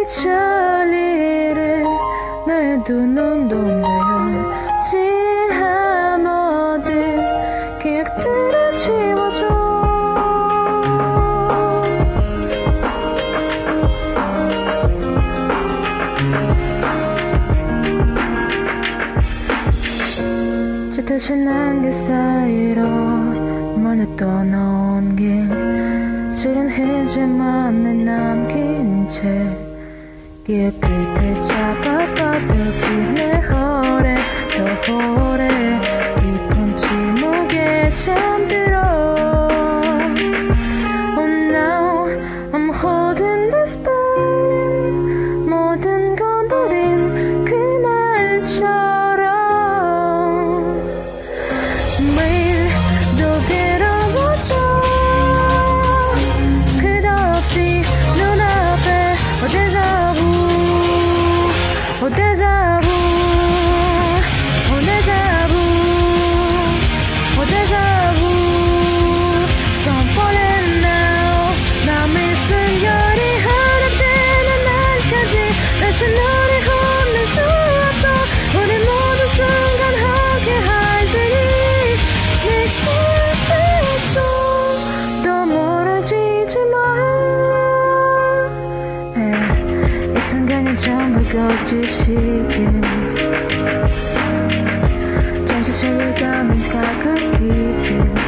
이철일은 날 두는 동자여 진한 모든 기억들을 지워줘. 짙어진 안개 사이로 멀리 떠나온 길 시린 흔적만을 남긴 채 기억 끝에 잡아봐두기 내 오래 더 오래 깊은 침묵에 잠들어. Oh now I'm holding this pain 모든 건 버린 그날처럼 매일 또 괴로워져. 끝없이 눈앞에 데자부 Oh deja vu, oh deja vu, oh deja vu. Don't fall in now. 남의 순결이 허락되는 날까지 다시 너를 홀릴 수 없어. 우리 모두 순간 함께 할 테니 내게 있어. 또 멀어지지만 이 순간이 전부 거짓이길. 잠시 소리감은 가끔 기지